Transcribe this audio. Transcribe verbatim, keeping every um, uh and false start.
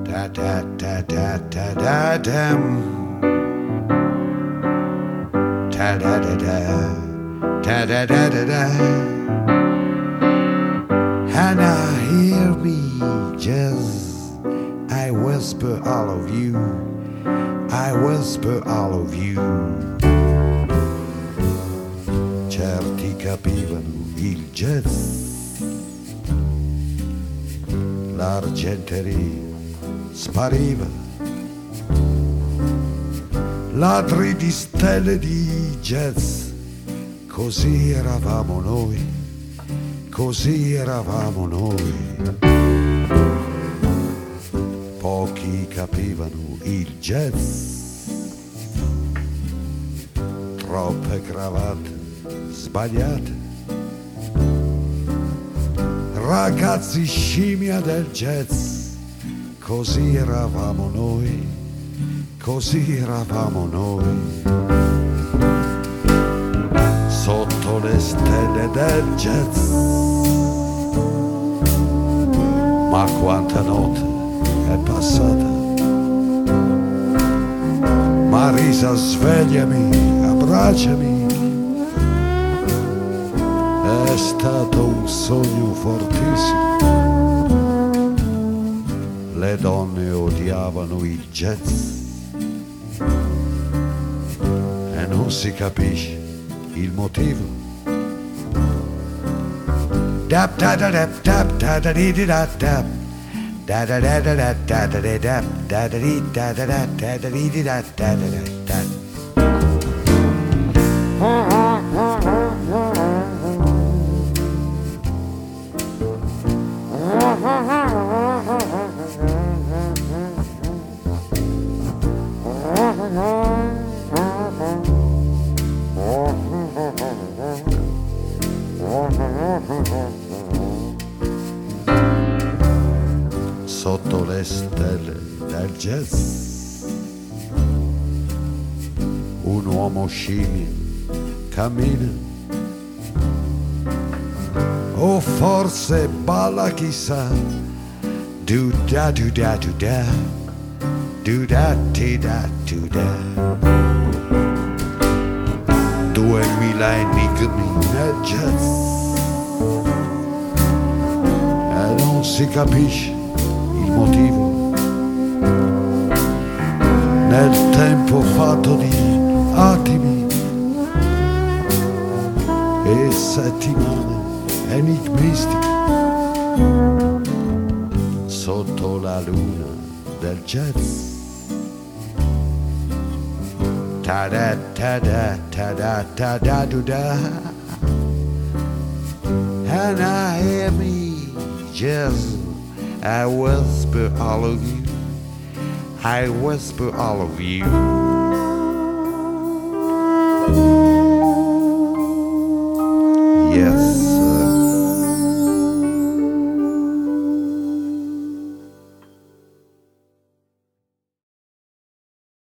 da da da da da da dam, da da da da da da da da da. And now hear me, just I whisper all of you, I whisper all of you. Certi capivano il jazz, l'argenteria spariva, ladri di stelle di jazz, così eravamo noi, così eravamo noi. Pochi capivano il jazz, troppe cravatte sbagliate, ragazzi scimmia del jazz, così eravamo noi, così eravamo noi. Sotto le stelle del jazz, ma quanta notte è passata. Marisa, svegliami, abbracciami, è stato un sogno fortissimo. Le donne odiavano il jazz e non si capisce il motivo. Dap da da dap dap da da di da dap da da da da da da da da dap da da di da da da da da di da da da da. Sotto le stelle del jazz, un uomo scimmia cammina, o forse balla, chissà, do da do da do da, do da ti da do da. Duemila enigmi nel jazz e non si capisce il motivo. Nel tempo fatto di attimi e settimane enigmistiche, sotto la luna del jazz. Ta da ta da ta da ta da do da. And I hear me jazz, I whisper all of you, I whisper all of you. Yes.